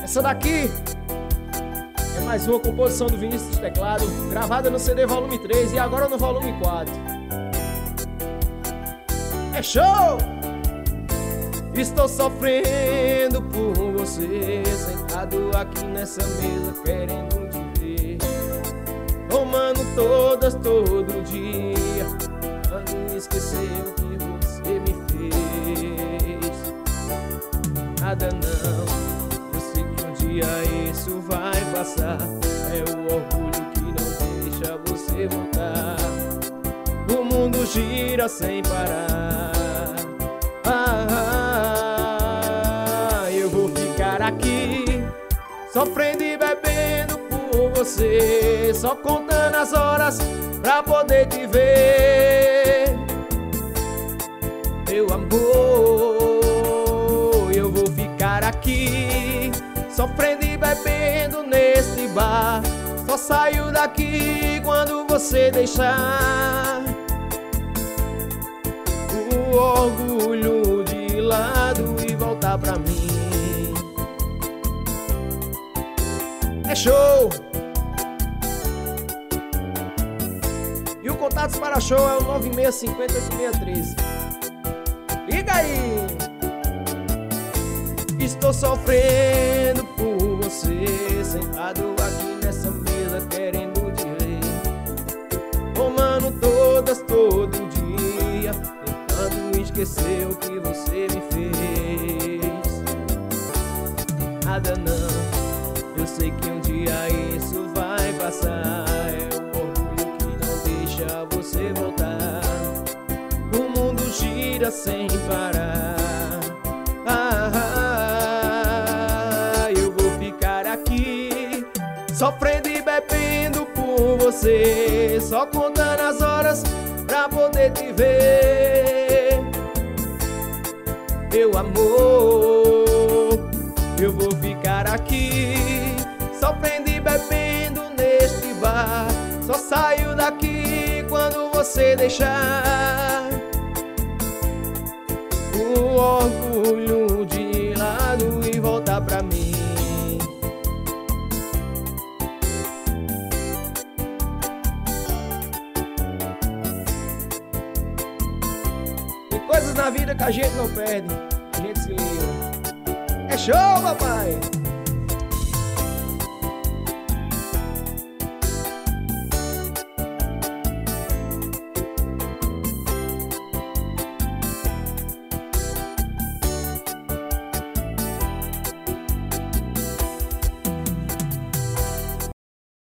Essa daqui é mais uma composição do Vinícius Teclado, gravada no CD volume 3 e agora no volume 4. É show! Estou sofrendo por você, sentado aqui nessa mesa querendo te ver, tomando todas todo dia, tentando esquecer o que você me fez. Nada não, eu sei que um dia isso vai passar. É o orgulho que não deixa você voltar. O mundo gira sem parar. Eu vou ficar aqui sofrendo e bebendo por você, só contando as horas pra poder te ver, meu amor. Eu vou ficar aqui sofrendo e bebendo neste bar, só saio daqui quando você deixar o orgulho de lado e voltar pra mim. É show! E o Contatos para Show é o 9650-8613. Liga aí! Estou sofrendo por você, sentado aqui nessa mesa querendo te ver, tomando todas todo dia, tentando esquecer o que você me fez. Nada não, eu sei que um dia isso vai passar. É o orgulho que não deixa você voltar. O mundo gira sem parar. Eu vou ficar aqui sofrendo e bebendo por você, só contando as horas pra poder te ver, meu amor. Eu vou ficar aqui sofrendo e bebendo neste bar, só saio daqui quando você deixar o orgulho de lado e voltar pra mim. Tem coisas na vida que a gente não perde, a gente se livra. É show, papai!